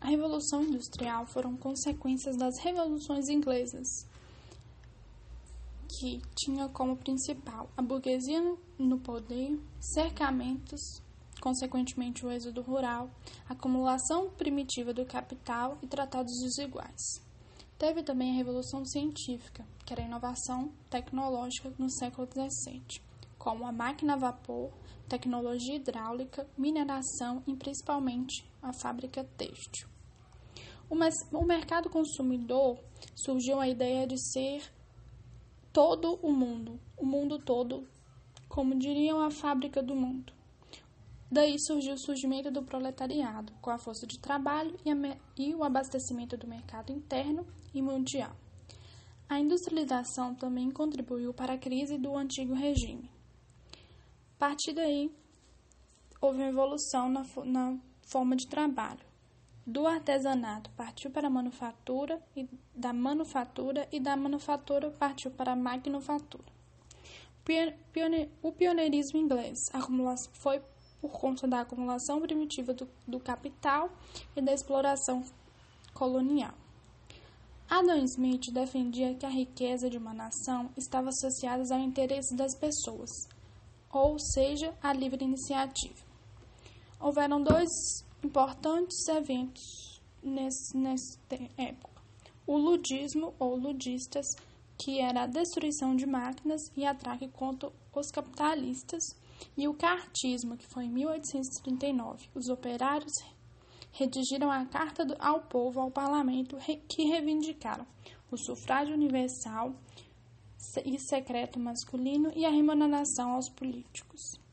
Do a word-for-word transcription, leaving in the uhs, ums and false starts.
A Revolução Industrial foram consequências das revoluções inglesas, que tinha como principal a burguesia no poder, cercamentos, consequentemente o êxodo rural, acumulação primitiva do capital e tratados desiguais. Teve também a Revolução Científica, que era a inovação tecnológica no século dezessete, como a máquina a vapor, tecnologia hidráulica, mineração e principalmente a fábrica têxtil. O mercado consumidor surgiu a ideia de ser todo o mundo, o mundo todo, como diriam a fábrica do mundo. Daí surgiu o surgimento do proletariado, com a força de trabalho e, a, e o abastecimento do mercado interno e mundial. A industrialização também contribuiu para a crise do antigo regime. A partir daí, houve uma evolução na, na forma de trabalho. Do artesanato partiu para a manufatura, e da manufatura e da manufatura partiu para a maquinofatura. O pioneirismo inglês foi por conta da acumulação primitiva do, do capital e da exploração colonial. Adam Smith defendia que a riqueza de uma nação estava associada ao interesse das pessoas, ou seja, à livre iniciativa. Houveram dois importantes eventos nesse, nessa época. O ludismo, ou ludistas, que era a destruição de máquinas e ataque contra os capitalistas, e o cartismo, que foi em mil oitocentos e trinta e nove. Os operários redigiram a Carta ao Povo, ao Parlamento, que reivindicaram o sufrágio universal e secreto masculino e a remuneração aos políticos.